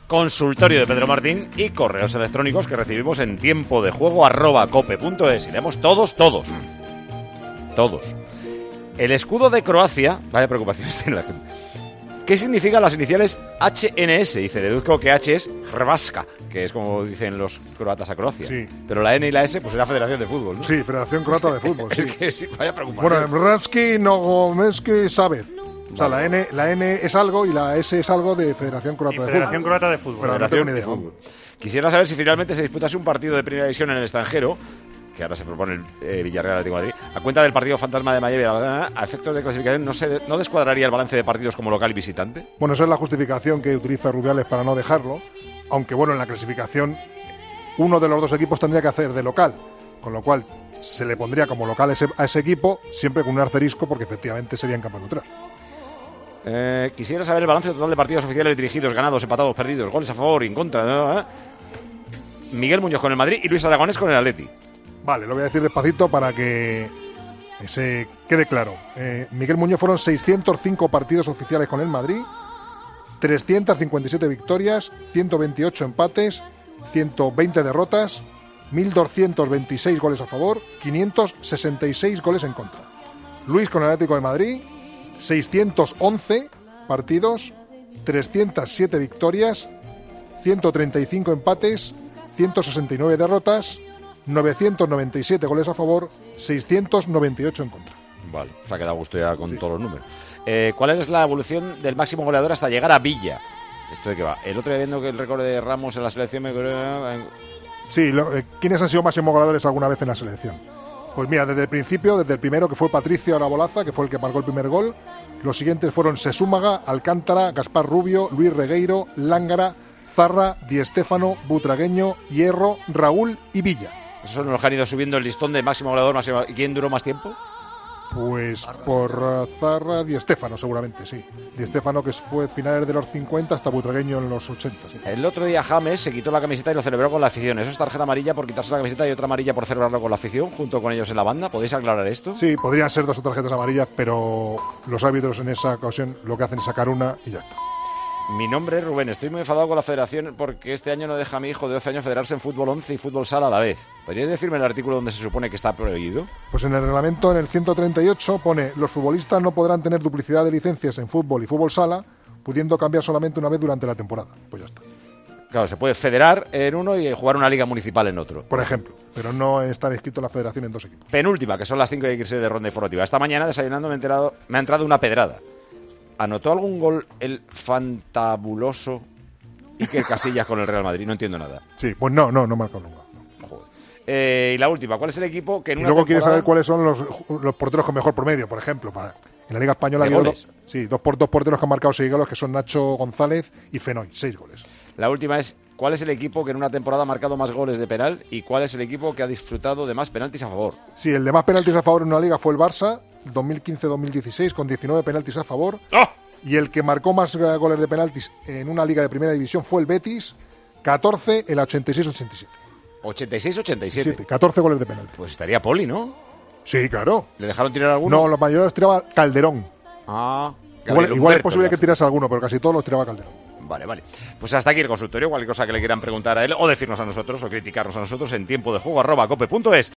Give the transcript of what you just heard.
consultorio de Pedro Martín y correos electrónicos que recibimos en tiempodejuego@cope.es. Y leemos todos. El escudo de Croacia, vaya preocupaciones tiene la gente. ¿Qué significan las iniciales HNS? Dice, deduzco que H es Hrvatska, que es como dicen los croatas a Croacia. Sí. Pero la N y la S, pues era Federación de Fútbol, ¿no? Sí, Federación Croata de Fútbol, sí. Es que sí, vaya preocupación. Bueno, Hrvatski, Nogomeski, Savez. O sea, la N es algo y la S es algo de Federación Croata de Federación Fútbol. Croata de Fútbol. Pero no tengo ni idea. Quisiera saber si finalmente se disputase un partido de primera división en el extranjero, que ahora se propone el Villarreal Atlético de Madrid, a cuenta del partido fantasma de Miami, a efectos de clasificación, ¿no descuadraría el balance de partidos como local y visitante? Bueno, esa es la justificación que utiliza Rubiales para no dejarlo, aunque bueno, en la clasificación uno de los dos equipos tendría que hacer de local, con lo cual se le pondría como local a ese equipo, siempre con un asterisco, porque efectivamente sería en campo neutral. Quisiera saber el balance total de partidos oficiales dirigidos, ganados, empatados, perdidos, goles a favor y en contra. Miguel Muñoz con el Madrid y Luis Aragonés con el Atleti. Vale, lo voy a decir despacito para que se quede claro. Miguel Muñoz fueron 605 partidos oficiales con el Madrid, 357 victorias, 128 empates, 120 derrotas, 1.226 goles a favor, 566 goles en contra. Luis con el Atlético de Madrid, 611 partidos, 307 victorias, 135 empates, 169 derrotas, 997 goles a favor, 698 en contra. Vale, se ha quedado a gusto ya con todos los números. ¿Cuál es la evolución del máximo goleador hasta llegar a Villa? ¿Esto de qué va? El otro día viendo que el récord de Ramos en la selección... Sí, ¿quiénes han sido máximos goleadores alguna vez en la selección? Pues mira, desde el principio, desde el primero que fue Patricio Arabolaza, que fue el que marcó el primer gol, los siguientes fueron Sesúmaga, Alcántara, Gaspar Rubio, Luis Regueiro, Lángara, Zarra, Di Stéfano, Butragueño, Hierro, Raúl y Villa. Esos son los que han ido subiendo el listón de máximo goleador, máximo. ¿Y quién duró más tiempo? Pues por Zarra, Di Stéfano seguramente, sí. Di Stéfano, que fue finales de los 50 hasta Butragueño en los 80. Sí. El otro día James se quitó la camiseta y lo celebró con la afición. ¿Eso es tarjeta amarilla por quitarse la camiseta y otra amarilla por celebrarlo con la afición, junto con ellos en la banda? ¿Podéis aclarar esto? Sí, podrían ser dos tarjetas amarillas, pero los árbitros en esa ocasión lo que hacen es sacar una y ya está. Mi nombre es Rubén, estoy muy enfadado con la federación porque este año no deja a mi hijo de 12 años federarse en fútbol 11 y fútbol sala a la vez. ¿Podríais decirme el artículo donde se supone que está prohibido? Pues en el reglamento, en el 138, pone: los futbolistas no podrán tener duplicidad de licencias en fútbol y fútbol sala, pudiendo cambiar solamente una vez durante la temporada. Pues ya está. Claro, se puede federar en uno y jugar una liga municipal en otro. Por ejemplo, pero no estar inscrito en la federación en dos equipos. Penúltima, que son las 5 de irse de ronda informativa. Esta mañana, desayunando, me ha entrado una pedrada. ¿Anotó algún gol el fantabuloso Iker Casillas con el Real Madrid? No entiendo nada. Sí, pues no marcó nunca. No. Joder. Y la última, ¿cuál es el equipo que en y una luego temporada... quieres saber cuáles son los porteros con mejor promedio, por ejemplo. En la Liga Española ¿De hay goles? dos porteros que han marcado 6 goles, que son Nacho González y Fenoy, 6 goles. La última es, ¿cuál es el equipo que en una temporada ha marcado más goles de penal y cuál es el equipo que ha disfrutado de más penaltis a favor? Sí, el de más penaltis a favor en una liga fue el Barça, 2015-2016, con 19 penaltis a favor. ¡Oh! Y el que marcó más goles de penaltis en una liga de primera división fue el Betis, 14 en la 86-87. 86-87. 14 goles de penalti. Pues estaría Poli, ¿no? Sí, claro. ¿Le dejaron tirar alguno? No, los mayores los tiraba Calderón. Ah, Igual es posible que tirase alguno, pero casi todos los tiraba Calderón. Vale. Pues hasta aquí el consultorio. Cualquier cosa que le quieran preguntar a él o decirnos a nosotros o criticarnos a nosotros en tiempodejuego@cope.es.